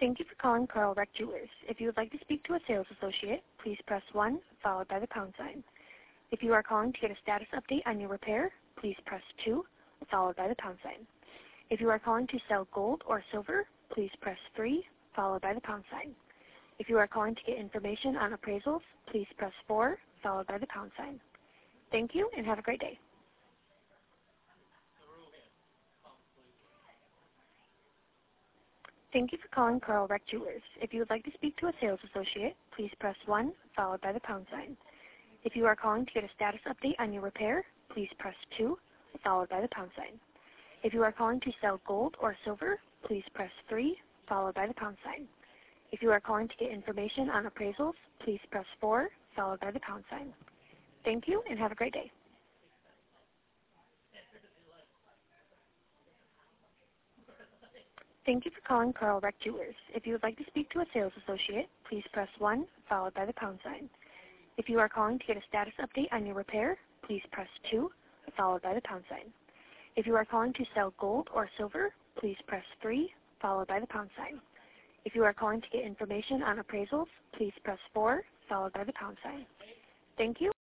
Thank you for calling Carl Reck Jewelers. If you would like to speak to a sales associate, please press 1 followed by the pound sign. If you are calling to get a status update on your repair, please press 2 followed by the pound sign. If you are calling to sell gold or silver, please press 3 followed by the pound sign. If you are calling to get information on appraisals, please press 4 followed by the pound sign. Thank you and have a great day. Thank you for calling Carl Reck Jewelers. If you would like to speak to a sales associate, please press 1 followed by the pound sign. If you are calling to get a status update on your repair, please press 2 followed by the pound sign. If you are calling to sell gold or silver, please press 3 followed by the pound sign. If you are calling to get information on appraisals, please press 4 followed by the pound sign. Thank you and have a great day. Thank you for calling Carl Reck Jewelers. If you would like to speak to a sales associate, please press 1 followed by the pound sign. If you are calling to get a status update on your repair, please press 2 followed by the pound sign. If you are calling to sell gold or silver, please press 3 followed by the pound sign. If you are calling to get information on appraisals, please press 4 followed by the pound sign. Thank you.